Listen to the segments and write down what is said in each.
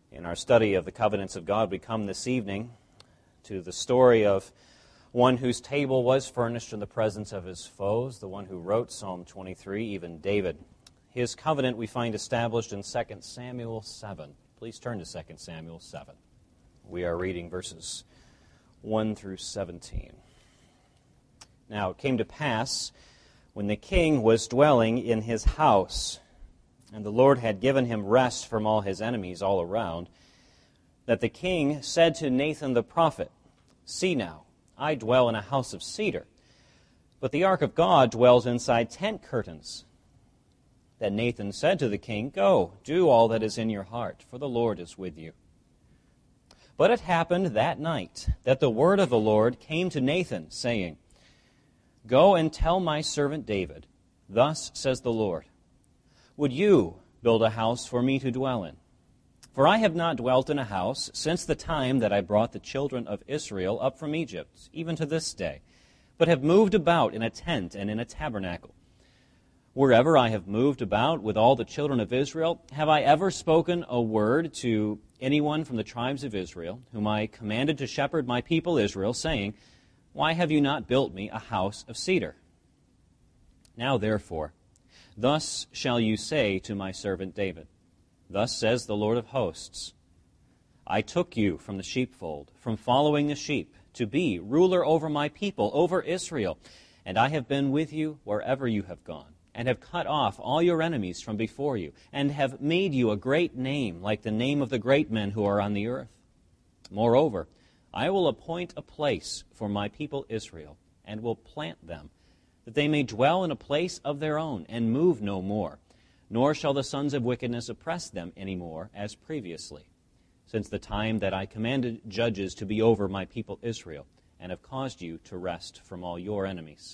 In our study of the covenants of God, we come this evening to the story of one whose table was furnished in the presence of his foes, the one who wrote Psalm 23, even David. His covenant we find established in 2 Samuel 7. Please turn to 2 Samuel 7. We are reading verses 1 through 17. Now it came to pass, when the king was dwelling in his house, and the Lord had given him rest from all his enemies all around, that the king said to Nathan the prophet, "See now, I dwell in a house of cedar, but the ark of God dwells inside tent curtains." Then Nathan said to the king, "Go, do all that is in your heart, for the Lord is with you." But it happened that night that the word of the Lord came to Nathan, saying, "Go and tell my servant David, thus says the Lord, would you build a house for me to dwell in? For I have not dwelt in a house since the time that I brought the children of Israel up from Egypt, even to this day, but have moved about in a tent and in a tabernacle. Wherever I have moved about with all the children of Israel, have I ever spoken a word to anyone from the tribes of Israel, whom I commanded to shepherd my people Israel, saying, Why have you not built me a house of cedar? Now therefore, thus shall you say to my servant David, Thus says the Lord of hosts, I took you from the sheepfold, from following the sheep, to be ruler over my people, over Israel, and I have been with you wherever you have gone, and have cut off all your enemies from before you, and have made you a great name, like the name of the great men who are on the earth. Moreover, I will appoint a place for my people Israel, and will plant them, that they may dwell in a place of their own, and move no more, nor shall the sons of wickedness oppress them any more as previously, since the time that I commanded judges to be over my people Israel, and have caused you to rest from all your enemies.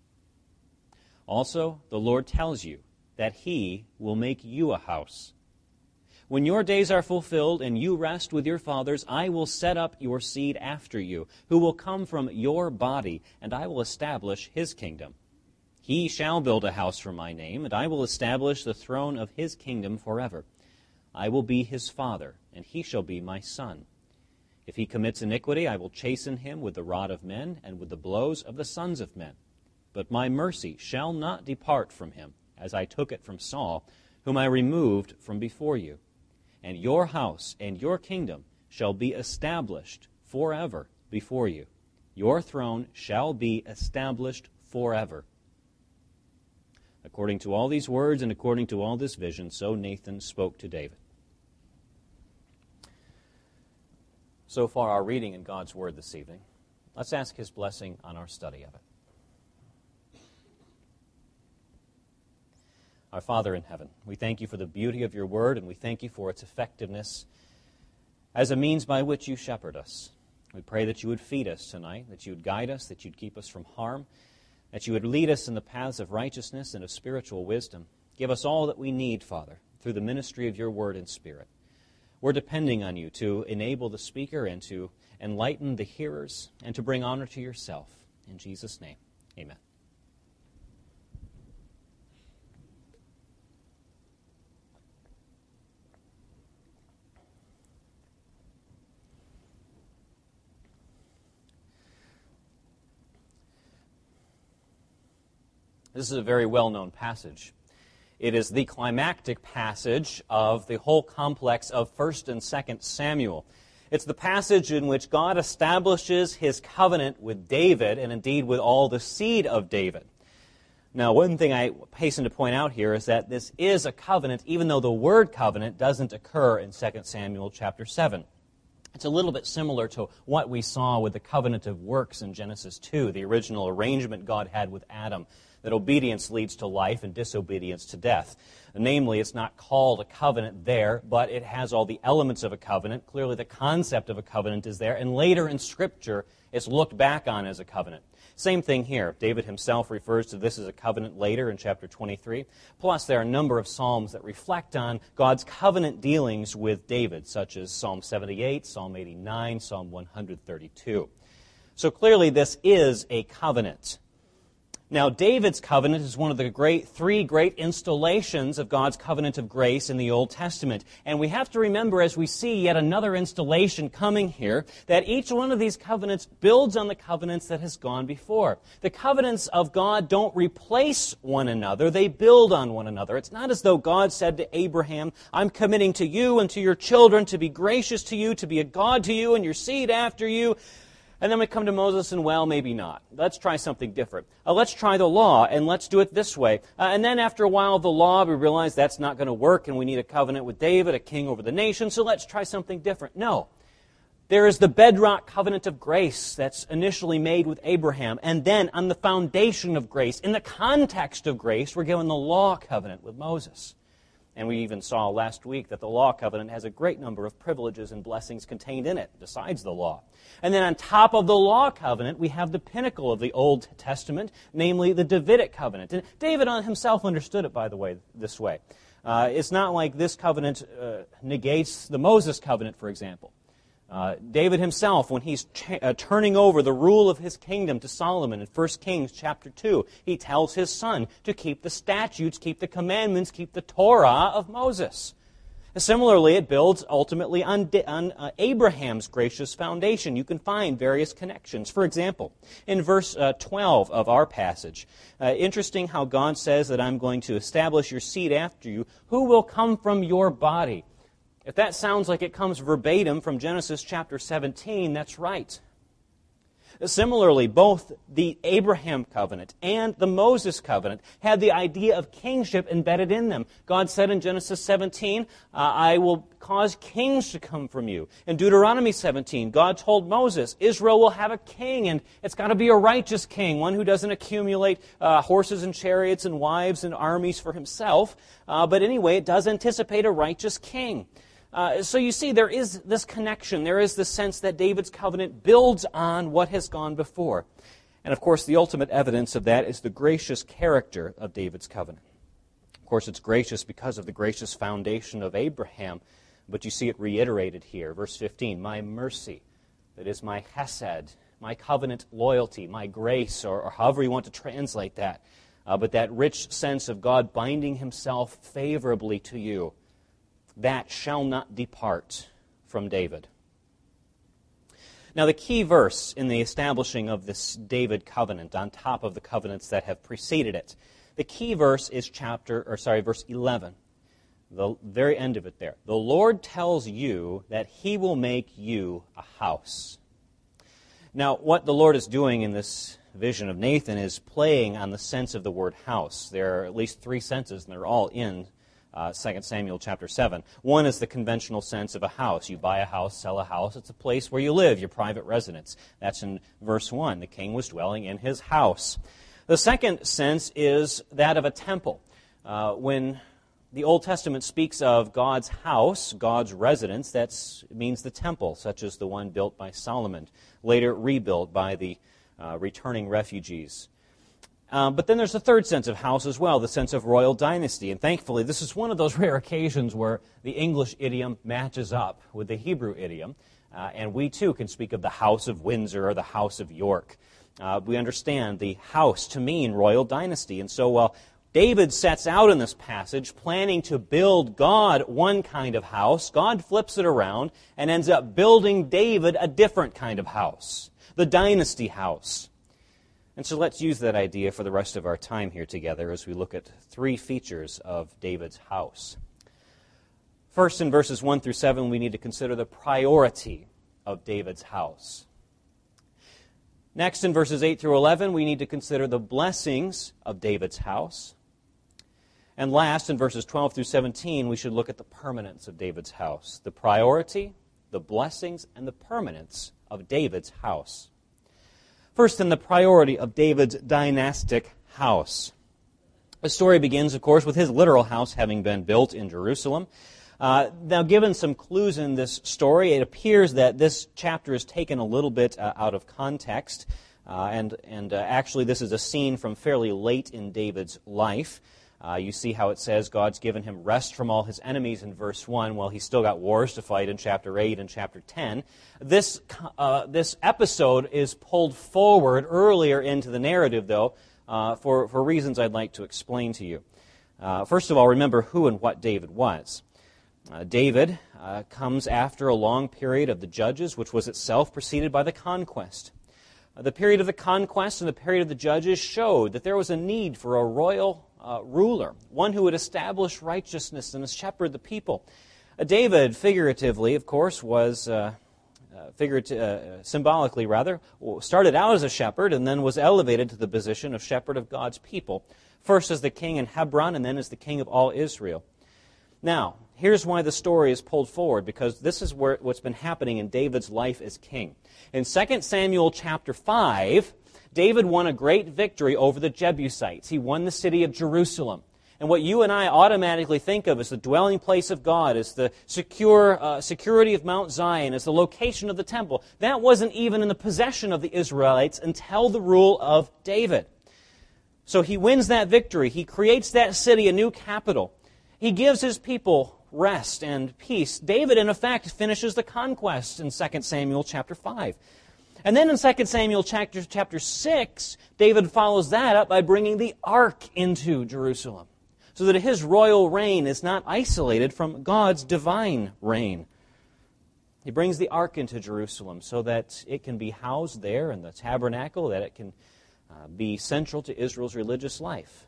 Also, the Lord tells you that He will make you a house. When your days are fulfilled and you rest with your fathers, I will set up your seed after you, who will come from your body, and I will establish His kingdom. He shall build a house for my name, and I will establish the throne of His kingdom forever. I will be His father, and he shall be my son. If he commits iniquity, I will chasten him with the rod of men and with the blows of the sons of men. But my mercy shall not depart from him, as I took it from Saul, whom I removed from before you. And your house and your kingdom shall be established forever before you. Your throne shall be established forever. According to all these words and according to all this vision, so Nathan spoke to David. So far, our reading in God's Word this evening. Let's ask His blessing on our study of it. Our Father in heaven, we thank you for the beauty of your Word, and we thank you for its effectiveness as a means by which you shepherd us. We pray that you would feed us tonight, that you would guide us, that you'd keep us from harm, that you would lead us in the paths of righteousness and of spiritual wisdom. Give us all that we need, Father, through the ministry of your Word and Spirit. We're depending on you to enable the speaker and to enlighten the hearers and to bring honor to yourself. In Jesus' name, amen. This is a very well-known passage. It is the climactic passage of the whole complex of 1st and 2nd Samuel. It's the passage in which God establishes His covenant with David, and indeed with all the seed of David. Now, one thing I hasten to point out here is that this is a covenant, even though the word covenant doesn't occur in 2 Samuel chapter 7. It's a little bit similar to what we saw with the covenant of works in Genesis 2, the original arrangement God had with Adam, that obedience leads to life and disobedience to death. Namely, it's not called a covenant there, but it has all the elements of a covenant. Clearly, the concept of a covenant is there, and later in Scripture, it's looked back on as a covenant. Same thing here. David himself refers to this as a covenant later in chapter 23. Plus, there are a number of psalms that reflect on God's covenant dealings with David, such as Psalm 78, Psalm 89, Psalm 132. So clearly, this is a covenant. Now, David's covenant is one of the three great installations of God's covenant of grace in the Old Testament. And we have to remember, as we see yet another installation coming here, that each one of these covenants builds on the covenants that has gone before. The covenants of God don't replace one another, they build on one another. It's not as though God said to Abraham, I'm committing to you and to your children to be gracious to you, to be a God to you and your seed after you. And then we come to Moses and, well, maybe not. Let's try something different. Let's try the law, and let's do it this way. And then after a while of the law, we realize that's not going to work, and we need a covenant with David, a king over the nation, so let's try something different. No. There is the bedrock covenant of grace that's initially made with Abraham, and then on the foundation of grace, in the context of grace, we're given the law covenant with Moses. And we even saw last week that the law covenant has a great number of privileges and blessings contained in it, besides the law. And then on top of the law covenant, we have the pinnacle of the Old Testament, namely the Davidic covenant. And David himself understood it, by the way, this way. It's not like this covenant negates the Moses covenant, for example. David himself, when he's turning over the rule of his kingdom to Solomon in 1 Kings chapter 2, he tells his son to keep the statutes, keep the commandments, keep the Torah of Moses. Similarly, it builds ultimately on Abraham's gracious foundation. You can find various connections. For example, in verse 12 of our passage, interesting how God says that I'm going to establish your seed after you, who will come from your body. If that sounds like it comes verbatim from Genesis chapter 17, that's right. Similarly, both the Abraham covenant and the Moses covenant had the idea of kingship embedded in them. God said in Genesis 17, I will cause kings to come from you. In Deuteronomy 17, God told Moses, Israel will have a king, and it's got to be a righteous king, one who doesn't accumulate horses and chariots and wives and armies for himself. But anyway, it does anticipate a righteous king. So you see, there is this connection. There is this sense that David's covenant builds on what has gone before. And of course, the ultimate evidence of that is the gracious character of David's covenant. Of course, it's gracious because of the gracious foundation of Abraham, but you see it reiterated here. Verse 15, my mercy, that is my chesed, my covenant loyalty, my grace, or however you want to translate that. But that rich sense of God binding himself favorably to you, that shall not depart from David. Now, the key verse in the establishing of this David covenant, on top of the covenants that have preceded it, the key verse is verse 11, the very end of it there. The Lord tells you that He will make you a house. Now, what the Lord is doing in this vision of Nathan is playing on the sense of the word house. There are at least three senses, and they're all in 2 Samuel chapter 7. One is the conventional sense of a house. You buy a house, sell a house. It's a place where you live, your private residence. That's in verse 1. The king was dwelling in his house. The second sense is that of a temple. When the Old Testament speaks of God's house, God's residence, that means the temple, such as the one built by Solomon, later rebuilt by the returning refugees. But then there's a third sense of house as well, the sense of royal dynasty. And thankfully, this is one of those rare occasions where the English idiom matches up with the Hebrew idiom. And we too can speak of the House of Windsor or the House of York. We understand the house to mean royal dynasty. And so while David sets out in this passage planning to build God one kind of house, God flips it around and ends up building David a different kind of house, the dynasty house. And so let's use that idea for the rest of our time here together as we look at three features of David's house. First, in verses 1 through 7, we need to consider the priority of David's house. Next, in verses 8 through 11, we need to consider the blessings of David's house. And last, in verses 12 through 17, we should look at the permanence of David's house. The priority, the blessings, and the permanence of David's house. First, in the priority of David's dynastic house. The story begins, of course, with his literal house having been built in Jerusalem. Now, given some clues in this story, it appears that this chapter is taken a little bit out of context. Actually, this is a scene from fairly late in David's life. You see how it says God's given him rest from all his enemies in verse 1, while he's still got wars to fight in chapter 8 and chapter 10. This episode is pulled forward earlier into the narrative, though, for reasons I'd like to explain to you. First of all, remember who and what David was. David comes after a long period of the Judges, which was itself preceded by the conquest. The period of the conquest and the period of the Judges showed that there was a need for a royal ruler, one who would establish righteousness and shepherd the people. David, figuratively, of course, was, symbolically rather, started out as a shepherd and then was elevated to the position of shepherd of God's people, first as the king in Hebron and then as the king of all Israel. Now, here's why the story is pulled forward, because this is what's been happening in David's life as king. In 2 Samuel chapter 5, David won a great victory over the Jebusites. He won the city of Jerusalem. And what you and I automatically think of as the dwelling place of God, as the security of Mount Zion, as the location of the temple, that wasn't even in the possession of the Israelites until the rule of David. So he wins that victory. He creates that city a new capital. He gives his people rest and peace. David, in effect, finishes the conquest in 2 Samuel chapter 5. And then in 2 Samuel chapter 6, David follows that up by bringing the ark into Jerusalem, so that his royal reign is not isolated from God's divine reign. He brings the ark into Jerusalem so that it can be housed there in the tabernacle, that it can be central to Israel's religious life.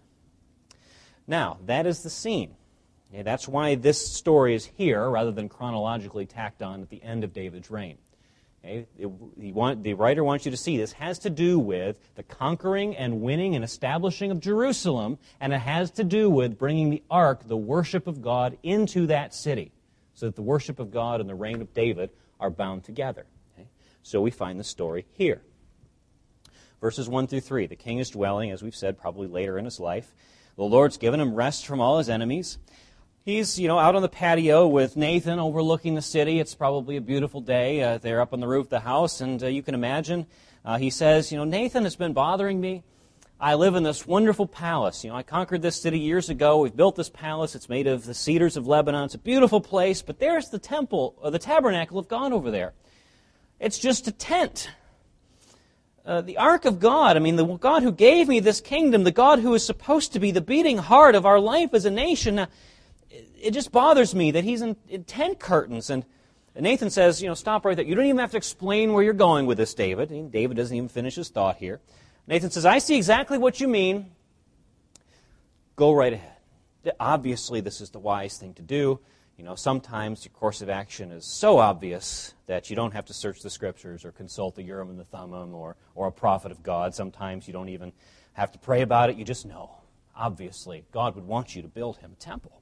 Now, that is the scene. Okay, that's why this story is here rather than chronologically tacked on at the end of David's reign. Okay, the writer wants you to see this has to do with the conquering and winning and establishing of Jerusalem, and it has to do with bringing the ark, the worship of God, into that city, so that the worship of God and the reign of David are bound together. Okay? So we find the story here. Verses 1 through 3, the king is dwelling, as we've said, probably later in his life. The Lord's given him rest from all his enemies. He's, out on the patio with Nathan overlooking the city. It's probably a beautiful day. They're up on the roof of the house, and you can imagine, he says, Nathan has been bothering me. I live in this wonderful palace. I conquered this city years ago. We've built this palace. It's made of the cedars of Lebanon. It's a beautiful place, but there's the temple, or the tabernacle of God over there. It's just a tent. The ark of God, the God who gave me this kingdom, the God who is supposed to be the beating heart of our life as a nation, it just bothers me that he's in tent curtains. And Nathan says, stop right there. You don't even have to explain where you're going with this, David. David doesn't even finish his thought here. Nathan says, I see exactly what you mean. Go right ahead. Obviously, this is the wise thing to do. Sometimes your course of action is so obvious that you don't have to search the Scriptures or consult the Urim and the Thummim or a prophet of God. Sometimes you don't even have to pray about it. You just know. Obviously, God would want you to build him a temple.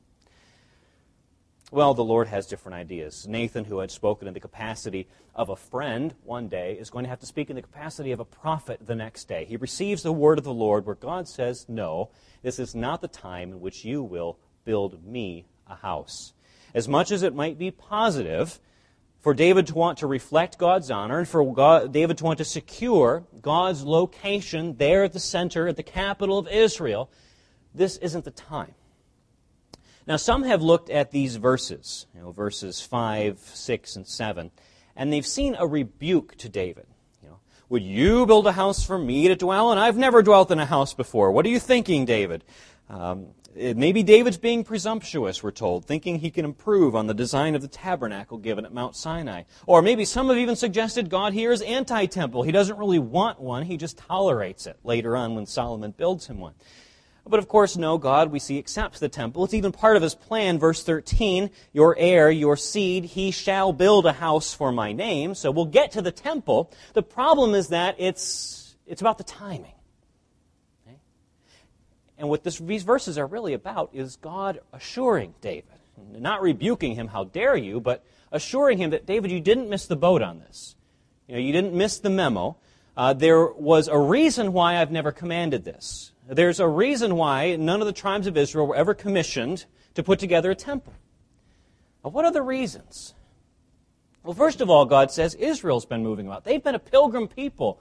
Well, the Lord has different ideas. Nathan, who had spoken in the capacity of a friend one day, is going to have to speak in the capacity of a prophet the next day. He receives the word of the Lord where God says, no, this is not the time in which you will build me a house. As much as it might be positive for David to want to reflect God's honor and for David to want to secure God's location there at the center, at the capital of Israel, this isn't the time. Now, some have looked at these verses, verses 5, 6, and 7, and they've seen a rebuke to David. Would you build a house for me to dwell in? I've never dwelt in a house before. What are you thinking, David? Maybe David's being presumptuous, we're told, thinking he can improve on the design of the tabernacle given at Mount Sinai. Or maybe some have even suggested God here is anti-temple. He doesn't really want one, he just tolerates it later on when Solomon builds him one. But of course, no, God, we see, accepts the temple. It's even part of his plan. Verse 13, your heir, your seed, he shall build a house for my name. So we'll get to the temple. The problem is that it's about the timing. Okay? And what these verses are really about is God assuring David, not rebuking him, how dare you, but assuring him that, David, you didn't miss the boat on this. You didn't miss the memo. There was a reason why I've never commanded this. There's a reason why none of the tribes of Israel were ever commissioned to put together a temple. Now, what are the reasons? Well, first of all, God says Israel's been moving about. They've been a pilgrim people.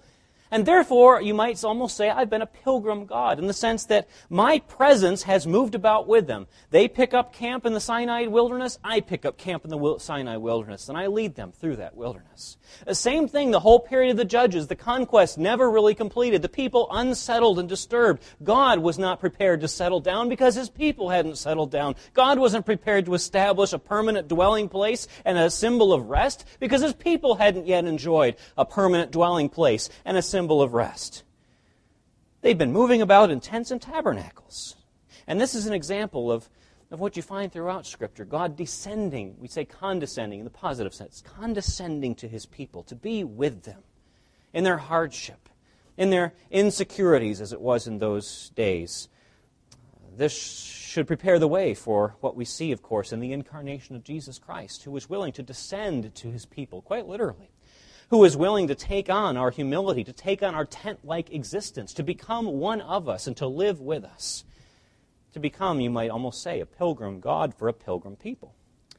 And therefore, you might almost say, I've been a pilgrim God, in the sense that my presence has moved about with them. They pick up camp in the Sinai wilderness, I pick up camp in the Sinai wilderness, and I lead them through that wilderness. The same thing, the whole period of the Judges, the conquest never really completed. The people unsettled and disturbed. God was not prepared to settle down because His people hadn't settled down. God wasn't prepared to establish a permanent dwelling place and a symbol of rest because His people hadn't yet enjoyed a permanent dwelling place and a symbol of rest. They've been moving about in tents and tabernacles. And this is an example of what you find throughout Scripture. God descending, we say condescending in the positive sense, condescending to His people, to be with them in their hardship, in their insecurities as it was in those days. This should prepare the way for what we see, of course, in the incarnation of Jesus Christ, who was willing to descend to His people, quite literally, who is willing to take on our humility, to take on our tent-like existence, to become one of us and to live with us. To become, you might almost say, a pilgrim God for a pilgrim people.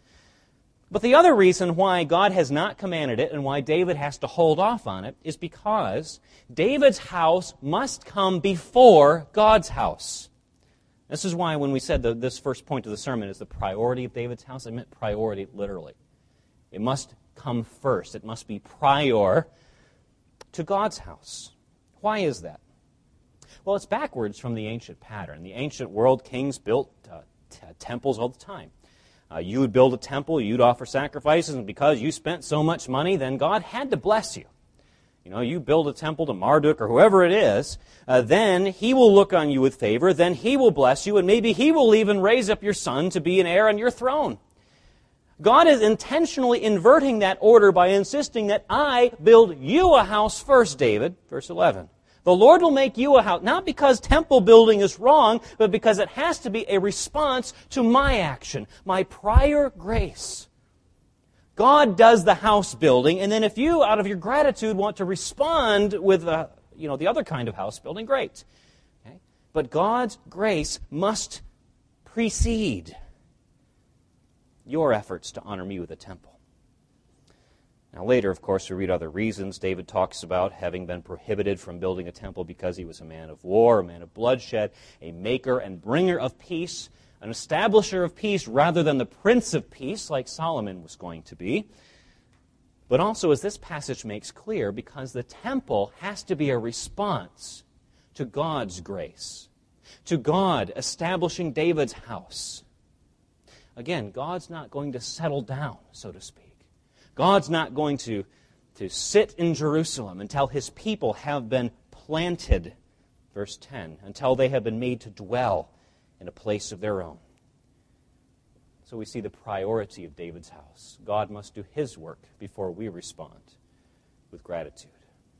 But the other reason why God has not commanded it and why David has to hold off on it is because David's house must come before God's house. This is why when we said this first point of the sermon is the priority of David's house, I meant priority literally. It must come first. It must be prior to God's house. Why is that? Well, it's backwards from the ancient pattern. In the ancient world, kings built temples all the time. You would build a temple, you'd offer sacrifices, and because you spent so much money, then God had to bless you. You build a temple to Marduk or whoever it is, then he will look on you with favor, then he will bless you, and maybe he will even raise up your son to be an heir on your throne. God is intentionally inverting that order by insisting that I build you a house first, David, verse 11. The Lord will make you a house, not because temple building is wrong, but because it has to be a response to my action, my prior grace. God does the house building, and then if you, out of your gratitude, want to respond with the other kind of house building, great. Okay? But God's grace must precede your efforts to honor me with a temple. Now later, of course, we read other reasons. David talks about having been prohibited from building a temple because he was a man of war, a man of bloodshed, a maker and bringer of peace, an establisher of peace rather than the prince of peace like Solomon was going to be. But also, as this passage makes clear, because the temple has to be a response to God's grace, to God establishing David's house. Again, God's not going to settle down, so to speak. God's not going to sit in Jerusalem until His people have been planted, verse 10, until they have been made to dwell in a place of their own. So we see the priority of David's house. God must do His work before we respond with gratitude.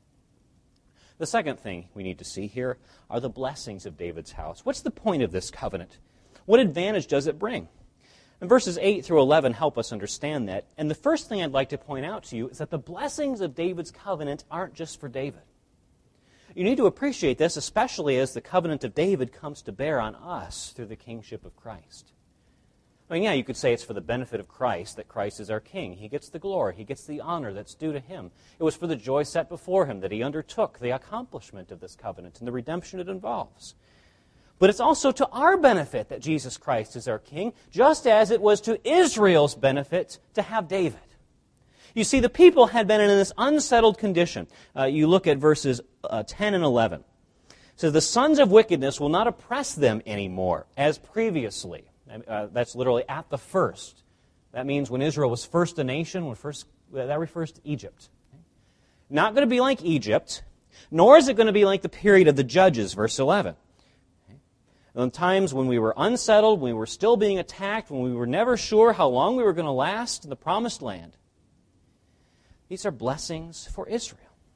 The second thing we need to see here are the blessings of David's house. What's the point of this covenant? What advantage does it bring? And verses 8 through 11 help us understand that. And the first thing I'd like to point out to you is that the blessings of David's covenant aren't just for David. You need to appreciate this, especially as the covenant of David comes to bear on us through the kingship of Christ. I mean, yeah, you could say it's for the benefit of Christ that Christ is our king. He gets the glory. He gets the honor that's due to Him. It was for the joy set before Him that He undertook the accomplishment of this covenant and the redemption it involves. But it's also to our benefit that Jesus Christ is our king, just as it was to Israel's benefit to have David. You see, the people had been in this unsettled condition. You look at verses 10 and 11. It says, the sons of wickedness will not oppress them anymore, as previously. That's literally at the first. That means when Israel was first a nation, that refers to Egypt. Not going to be like Egypt, nor is it going to be like the period of the Judges, verse 11. In times when we were unsettled, when we were still being attacked, when we were never sure how long we were going to last in the promised land. These are blessings for Israel.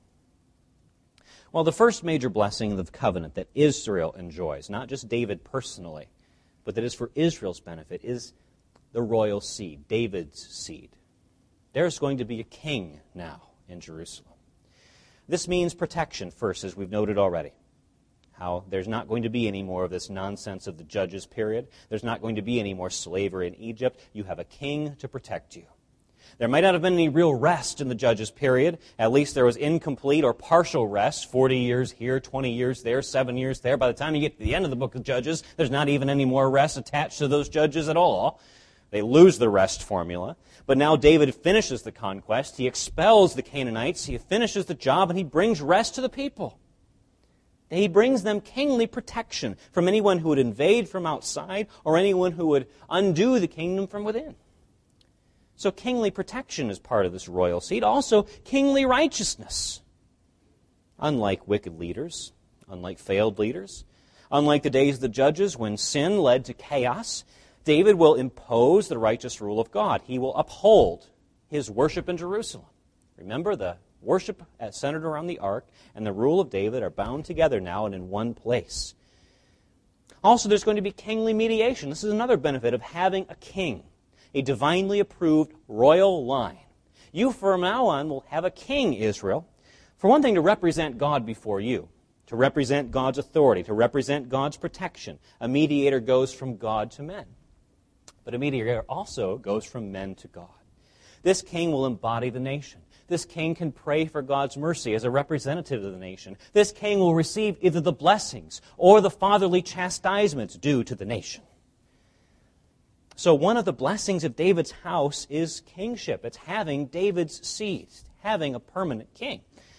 Well, the first major blessing of the covenant that Israel enjoys, not just David personally, but that is for Israel's benefit, is the royal seed, David's seed. There's going to be a king now in Jerusalem. This means protection first, as we've noted already. How there's not going to be any more of this nonsense of the Judges period. There's not going to be any more slavery in Egypt. You have a king to protect you. There might not have been any real rest in the judges' period. At least there was incomplete or partial rest, 40 years here, 20 years there, 7 years there. By the time you get to the end of the book of Judges, there's not even any more rest attached to those judges at all. They lose the rest formula. But now David finishes the conquest. He expels the Canaanites. He finishes the job, and he brings rest to the people. He brings them kingly protection from anyone who would invade from outside or anyone who would undo the kingdom from within. So kingly protection is part of this royal seat. Also, kingly righteousness. Unlike wicked leaders, unlike failed leaders, unlike the days of the judges when sin led to chaos, David will impose the righteous rule of God. He will uphold his worship in Jerusalem. Remember, the worship centered around the ark and the rule of David are bound together now and in one place. Also, there's going to be kingly mediation. This is another benefit of having a king, a divinely approved royal line. You from now on will have a king, Israel. For one thing, to represent God before you, to represent God's authority, to represent God's protection. A mediator goes from God to men. But a mediator also goes from men to God. This king will embody the nation. This king can pray for God's mercy as a representative of the nation. This king will receive either the blessings or the fatherly chastisements due to the nation. So one of the blessings of David's house is kingship. It's having David's seed, having a permanent king.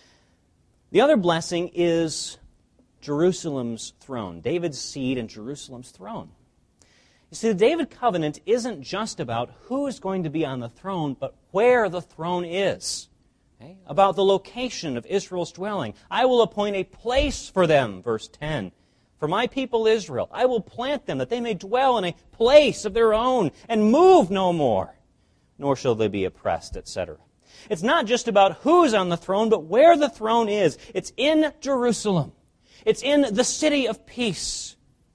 The other blessing is Jerusalem's throne, David's seed and Jerusalem's throne. You see, the David covenant isn't just about who is going to be on the throne, but where the throne is. Okay? About the location of Israel's dwelling. I will appoint a place for them, verse 10. For my people Israel, I will plant them that they may dwell in a place of their own and move no more, nor shall they be oppressed, etc. It's not just about who's on the throne, but where the throne is. It's in Jerusalem. It's in the city of peace.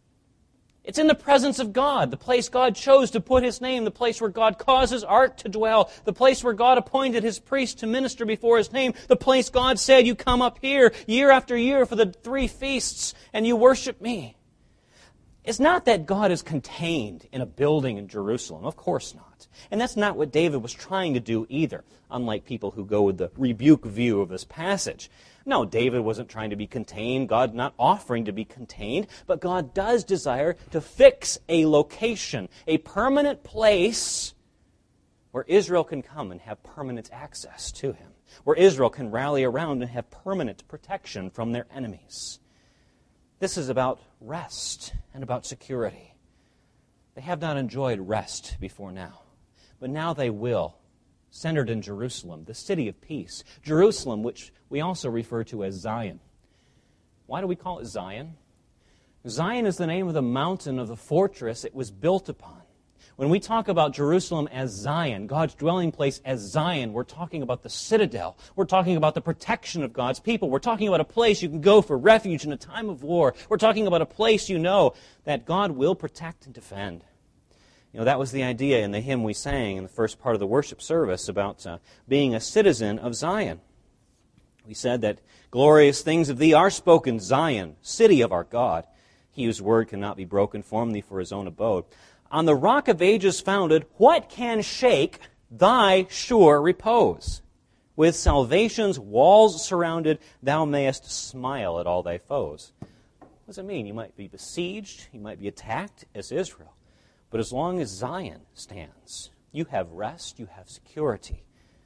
It's in the presence of God, the place God chose to put His name, the place where God caused His ark to dwell, the place where God appointed His priests to minister before His name, the place God said, you come up here year after year for the 3 feasts and you worship me. It's not that God is contained in a building in Jerusalem. Of course not. And that's not what David was trying to do either, unlike people who go with the rebuke view of this passage. No, David wasn't trying to be contained. God not offering to be contained. But God does desire to fix a location, a permanent place where Israel can come and have permanent access to Him, where Israel can rally around and have permanent protection from their enemies. This is about rest and about security. They have not enjoyed rest before now, but now they will, centered in Jerusalem, the city of peace. Jerusalem, which we also refer to as Zion. Why do we call it Zion? Zion is the name of the mountain of the fortress it was built upon. When we talk about Jerusalem as Zion, God's dwelling place as Zion, we're talking about the citadel. We're talking about the protection of God's people. We're talking about a place you can go for refuge in a time of war. We're talking about a place you know that God will protect and defend. You know, that was the idea in the hymn we sang in the first part of the worship service about being a citizen of Zion. We said that glorious things of thee are spoken, Zion, city of our God. He whose word cannot be broken, form thee for his own abode. On the rock of ages founded, what can shake thy sure repose? With salvation's walls surrounded, thou mayest smile at all thy foes. What does it mean? You might be besieged, you might be attacked as Israel. But as long as Zion stands, you have rest, you have security.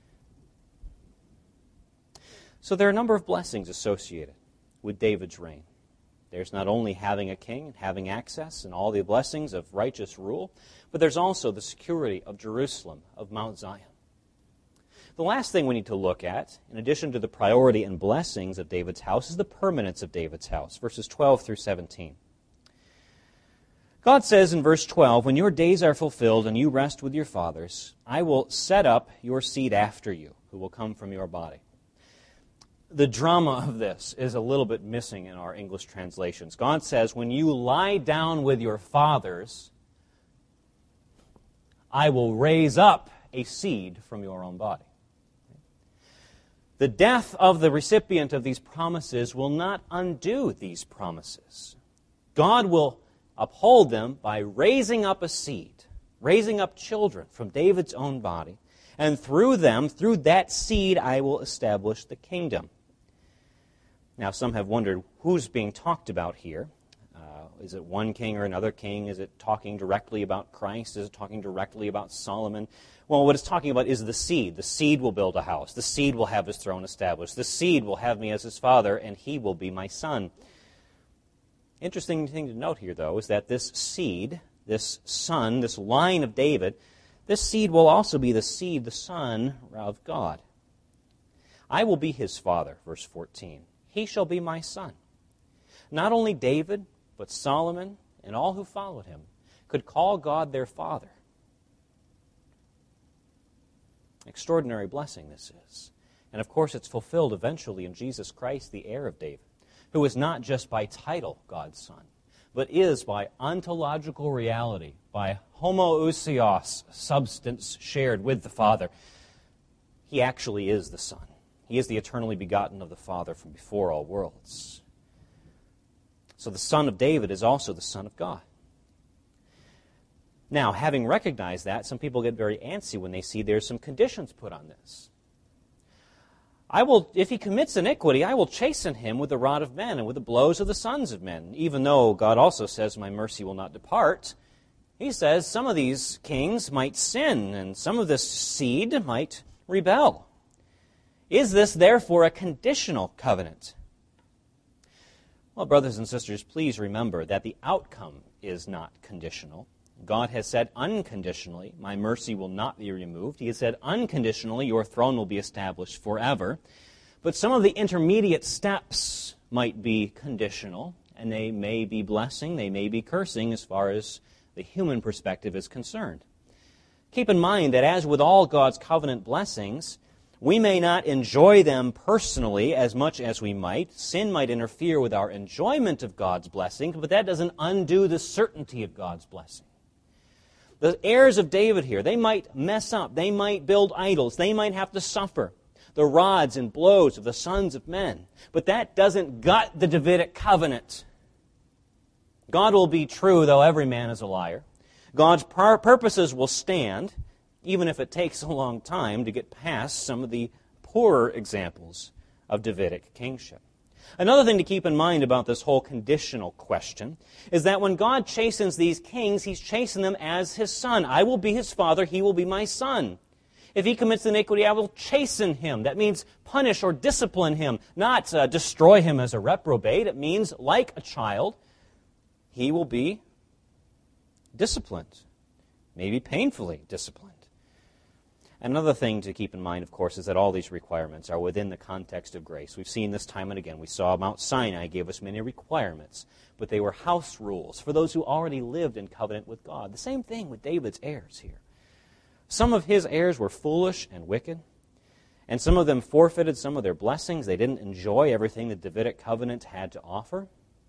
So there are a number of blessings associated with David's reign. There's not only having a king and having access and all the blessings of righteous rule, but there's also the security of Jerusalem, of Mount Zion. The last thing we need to look at, in addition to the priority and blessings of David's house, is the permanence of David's house, verses 12 through 17. God says in verse 12, when your days are fulfilled and you rest with your fathers, I will set up your seed after you, who will come from your body. The drama of this is a little bit missing in our English translations. God says, when you lie down with your fathers, I will raise up a seed from your own body. The death of the recipient of these promises will not undo these promises. God will uphold them by raising up a seed, raising up children from David's own body, and through them, through that seed, I will establish the kingdom. Now, some have wondered who's being talked about here. Is it one king or another king? Is it talking directly about Christ? Is it talking directly about Solomon? Well, what it's talking about is the seed. The seed will build a house. The seed will have his throne established. The seed will have me as his father, and he will be my son. Interesting thing to note here, though, is that this seed, this son, this line of David, this seed will also be the seed, the son of God. I will be his father, verse 14. He shall be my son. Not only David, but Solomon and all who followed him could call God their father. Extraordinary blessing this is. And of course it's fulfilled eventually in Jesus Christ, the heir of David, who is not just by title God's son, but is by ontological reality, by homoousios, substance shared with the Father. He actually is the Son. He is the eternally begotten of the Father from before all worlds. So the Son of David is also the Son of God. Now, having recognized that, some people get very antsy when they see there's some conditions put on this. If he commits iniquity, I will chasten him with the rod of men and with the blows of the sons of men. Even though God also says, my mercy will not depart, he says some of these kings might sin and some of this seed might rebel. Is this therefore a conditional covenant? Well, brothers and sisters, please remember that the outcome is not conditional. God has said unconditionally, my mercy will not be removed. He has said unconditionally, your throne will be established forever. But some of the intermediate steps might be conditional, and they may be blessing, they may be cursing as far as the human perspective is concerned. Keep in mind that as with all God's covenant blessings, we may not enjoy them personally as much as we might. Sin might interfere with our enjoyment of God's blessing, but that doesn't undo the certainty of God's blessing. The heirs of David here, they might mess up. They might build idols. They might have to suffer the rods and blows of the sons of men. But that doesn't gut the Davidic covenant. God will be true, though every man is a liar. God's purposes will stand, even if it takes a long time to get past some of the poorer examples of Davidic kingship. Another thing to keep in mind about this whole conditional question is that when God chastens these kings, He's chastening them as His son. I will be his father, he will be my son. If he commits iniquity, I will chasten him. That means punish or discipline him, not destroy him as a reprobate. It means, like a child, he will be disciplined, maybe painfully disciplined. Another thing to keep in mind, of course, is that all these requirements are within the context of grace. We've seen this time and again. We saw Mount Sinai gave us many requirements, but they were house rules for those who already lived in covenant with God. The same thing with David's heirs here. Some of his heirs were foolish and wicked, and some of them forfeited some of their blessings. They didn't enjoy everything the Davidic covenant had to offer.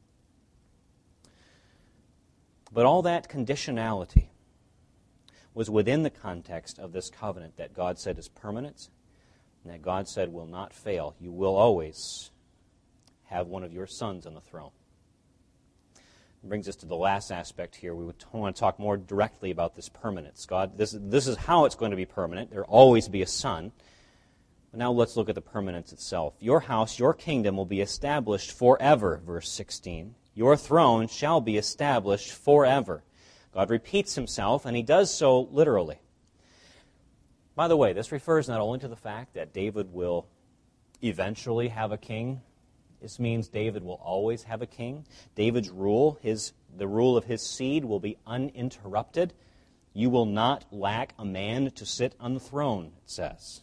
But all that conditionality was within the context of this covenant that God said is permanent and that God said will not fail. You will always have one of your sons on the throne. It brings us to the last aspect here. We want to talk more directly about this permanence. God, this is how it's going to be permanent. There will always be a son. But now let's look at the permanence itself. Your house, your kingdom will be established forever, verse 16. Your throne shall be established forever. God repeats himself, and he does so literally. By the way, this refers not only to the fact that David will eventually have a king. This means David will always have a king. David's rule, the rule of his seed, will be uninterrupted. You will not lack a man to sit on the throne, it says.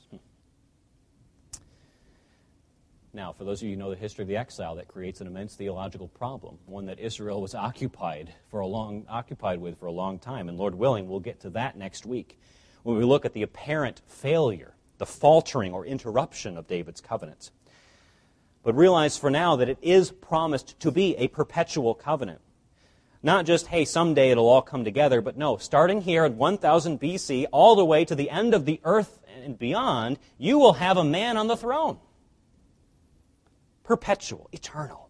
Now, for those of you who know the history of the exile, that creates an immense theological problem, one that Israel was occupied with for a long time. And Lord willing, we'll get to that next week when we look at the apparent failure, the faltering or interruption of David's covenant. But realize for now that it is promised to be a perpetual covenant. Not just, hey, someday it'll all come together, but no, starting here at 1000 BC, all the way to the end of the earth and beyond, you will have a man on the throne. Perpetual, eternal.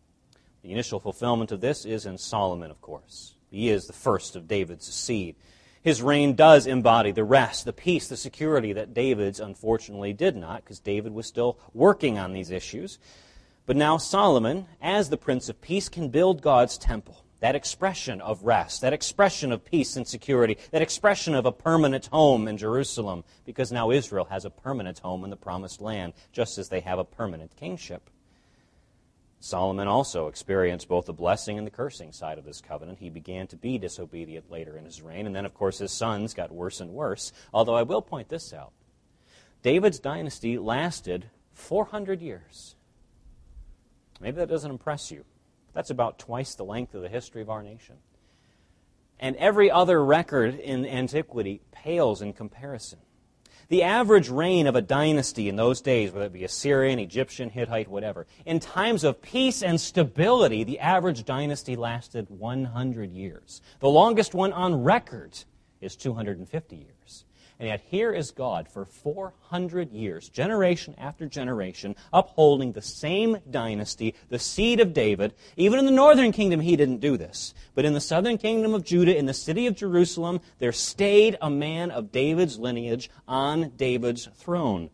The initial fulfillment of this is in Solomon, of course. He is the first of David's seed. His reign does embody the rest, the peace, the security that David's unfortunately did not, because David was still working on these issues. But now Solomon, as the Prince of Peace, can build God's temple, that expression of rest, that expression of peace and security, that expression of a permanent home in Jerusalem, because now Israel has a permanent home in the Promised Land, just as they have a permanent kingship. Solomon also experienced both the blessing and the cursing side of this covenant. He began to be disobedient later in his reign, and then, of course, his sons got worse and worse. Although I will point this out. David's dynasty lasted 400 years. Maybe that doesn't impress you. That's about twice the length of the history of our nation. And every other record in antiquity pales in comparison. The average reign of a dynasty in those days, whether it be Assyrian, Egyptian, Hittite, whatever, in times of peace and stability, the average dynasty lasted 100 years. The longest one on record is 250 years. And yet here is God for 400 years, generation after generation, upholding the same dynasty, the seed of David. Even in the northern kingdom, he didn't do this. But in the southern kingdom of Judah, in the city of Jerusalem, there stayed a man of David's lineage on David's throne.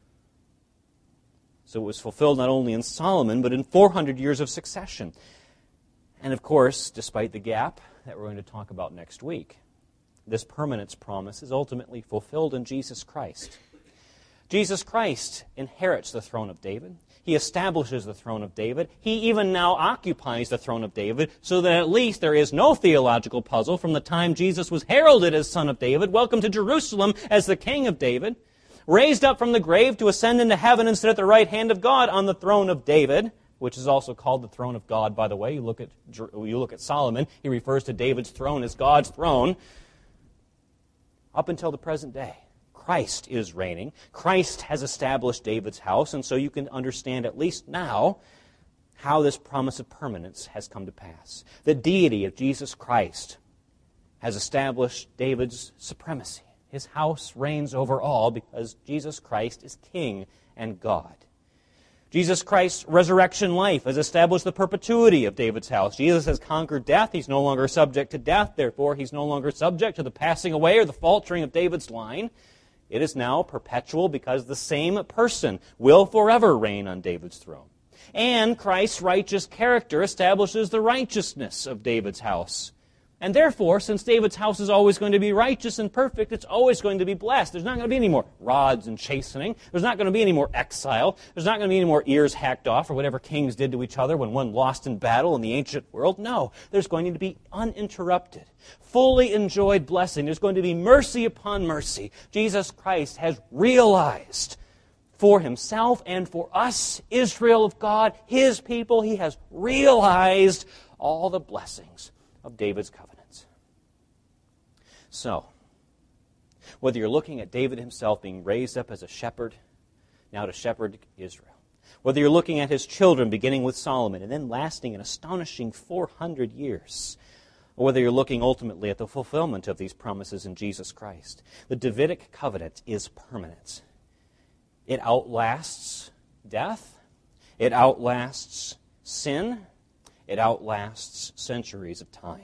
So it was fulfilled not only in Solomon, but in 400 years of succession. And of course, despite the gap that we're going to talk about next week, this permanence promise is ultimately fulfilled in Jesus Christ. Jesus Christ inherits the throne of David. He establishes the throne of David. He even now occupies the throne of David, so that at least there is no theological puzzle from the time Jesus was heralded as Son of David, welcome to Jerusalem as the King of David, raised up from the grave to ascend into heaven and sit at the right hand of God on the throne of David, which is also called the throne of God, by the way. You look at Solomon, he refers to David's throne as God's throne. Up until the present day, Christ is reigning. Christ has established David's house, and so you can understand at least now how this promise of permanence has come to pass. The deity of Jesus Christ has established David's supremacy. His house reigns over all because Jesus Christ is King and God. Jesus Christ's resurrection life has established the perpetuity of David's house. Jesus has conquered death. He's no longer subject to death. Therefore, he's no longer subject to the passing away or the faltering of David's line. It is now perpetual because the same person will forever reign on David's throne. And Christ's righteous character establishes the righteousness of David's house. And therefore, since David's house is always going to be righteous and perfect, it's always going to be blessed. There's not going to be any more rods and chastening. There's not going to be any more exile. There's not going to be any more ears hacked off or whatever kings did to each other when one lost in battle in the ancient world. No, there's going to be uninterrupted, fully enjoyed blessing. There's going to be mercy upon mercy. Jesus Christ has realized for himself and for us, Israel of God, his people, he has realized all the blessings of David's covenants. So, whether you're looking at David himself being raised up as a shepherd, now to shepherd Israel, whether you're looking at his children beginning with Solomon and then lasting an astonishing 400 years, or whether you're looking ultimately at the fulfillment of these promises in Jesus Christ, the Davidic covenant is permanent. It outlasts death, it outlasts sin, it outlasts centuries of time.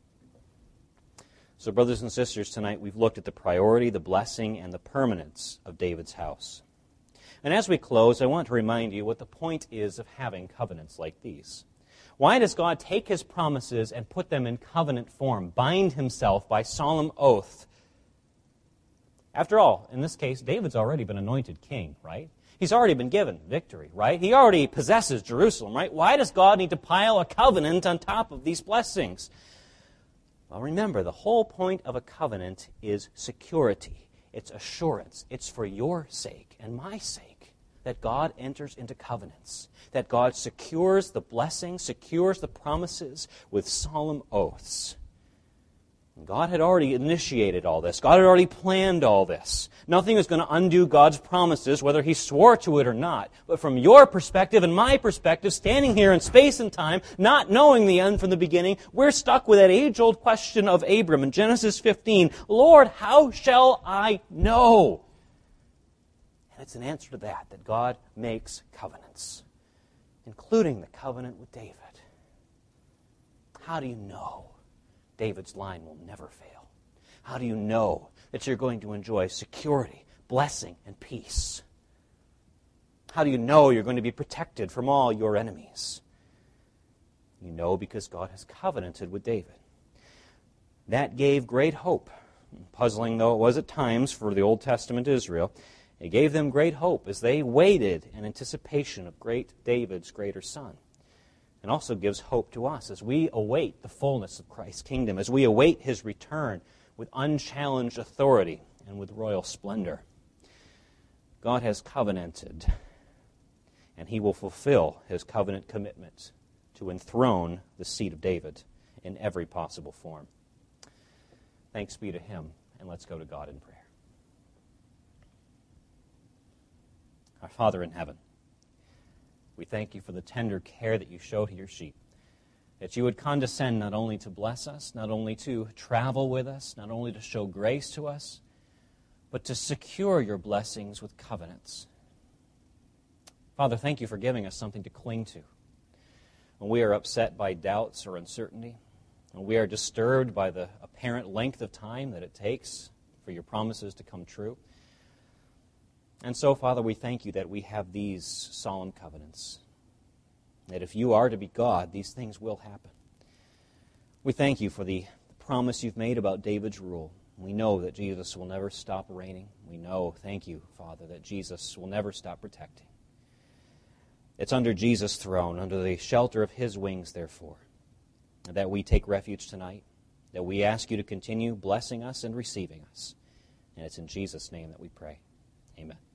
So, brothers and sisters, tonight we've looked at the priority, the blessing, and the permanence of David's house. And as we close, I want to remind you what the point is of having covenants like these. Why does God take his promises and put them in covenant form, bind himself by solemn oath? After all, in this case, David's already been anointed king, right? He's already been given victory, right? He already possesses Jerusalem, right? Why does God need to pile a covenant on top of these blessings? Well, remember, the whole point of a covenant is security. It's assurance. It's for your sake and my sake that God enters into covenants, that God secures the blessing, secures the promises with solemn oaths. God had already initiated all this. God had already planned all this. Nothing is going to undo God's promises, whether he swore to it or not. But from your perspective and my perspective, standing here in space and time, not knowing the end from the beginning, we're stuck with that age-old question of Abram in Genesis 15, Lord, how shall I know? And it's an answer to that God makes covenants, including the covenant with David. How do you know David's line will never fail? How do you know that you're going to enjoy security, blessing, and peace? How do you know you're going to be protected from all your enemies? You know because God has covenanted with David. That gave great hope. Puzzling though it was at times for the Old Testament Israel, it gave them great hope as they waited in anticipation of great David's greater son. And also gives hope to us as we await the fullness of Christ's kingdom, as we await His return with unchallenged authority and with royal splendor. God has covenanted, and He will fulfill His covenant commitment to enthrone the seed of David in every possible form. Thanks be to Him, and let's go to God in prayer. Our Father in heaven, we thank You for the tender care that You show to Your sheep, that You would condescend not only to bless us, not only to travel with us, not only to show grace to us, but to secure Your blessings with covenants. Father, thank You for giving us something to cling to. When we are upset by doubts or uncertainty, when we are disturbed by the apparent length of time that it takes for Your promises to come true. And so, Father, we thank You that we have these solemn covenants, that if You are to be God, these things will happen. We thank You for the promise You've made about David's rule. We know that Jesus will never stop reigning. We know, thank You, Father, that Jesus will never stop protecting. It's under Jesus' throne, under the shelter of His wings, therefore, that we take refuge tonight, that we ask You to continue blessing us and receiving us. And it's in Jesus' name that we pray. Amen.